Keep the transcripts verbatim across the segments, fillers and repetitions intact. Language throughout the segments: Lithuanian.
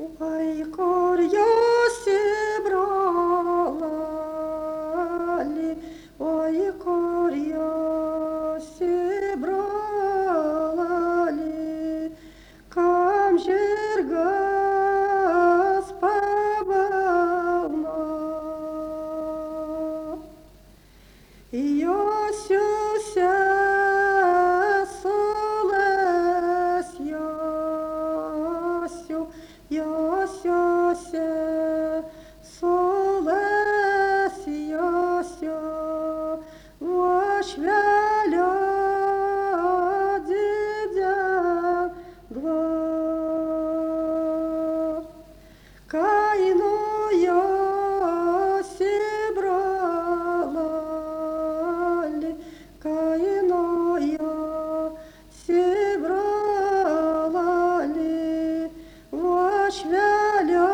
Ой, kur jūs brolali, oi, kur jūs brolali, kam žirgas pabauna. Josiuose sules Josiu, Josiuose sules Josiu, uošvelio didegla. Kainu Josi brolali, kainu Josi brolali, uošvelio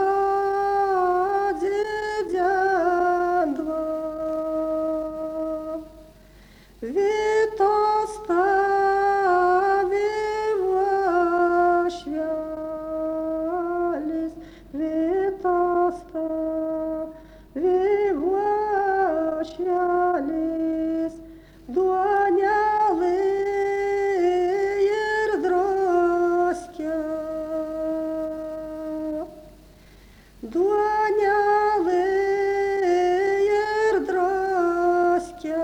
didegla. Vitos tavi uošvelis, Vitos tavi uošvelis, duonelė ir druska. Duonelė ir druska,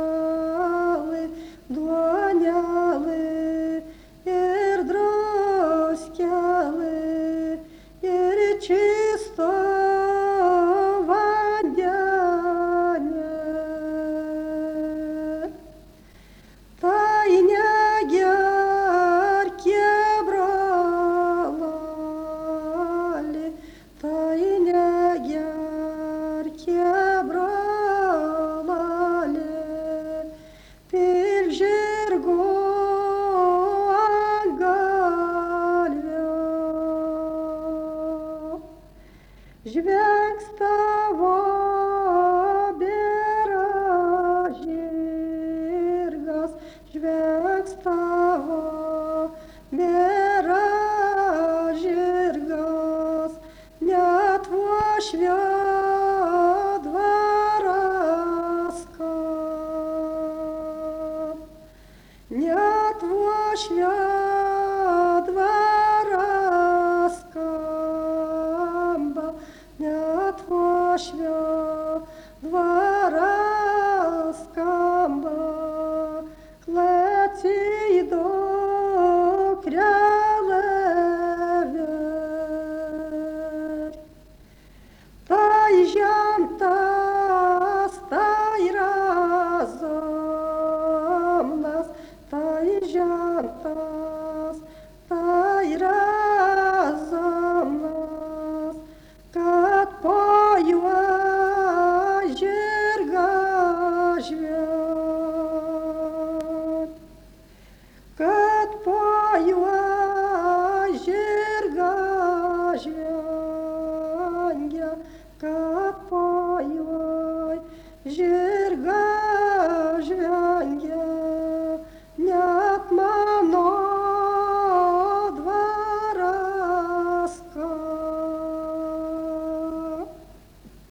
duonelė ir druska, ir čisto vandenė. Tai negerkė brolali, tai negerkė brolali, pilk žirgų ant galvio. Žvengs tavo bėra žirgas, žvengs tavo bėra žirgas, net uošvio dvaras skamba, net uošvio dvaras skamba, net uošvio dvaras skamba, kleci dukrelė. Tai žentas, tai razumnas, tai žentas, tai razumnas, kad po juo žirgas žvengia, kad po juo žirgas žvengia, kad po juo žirgas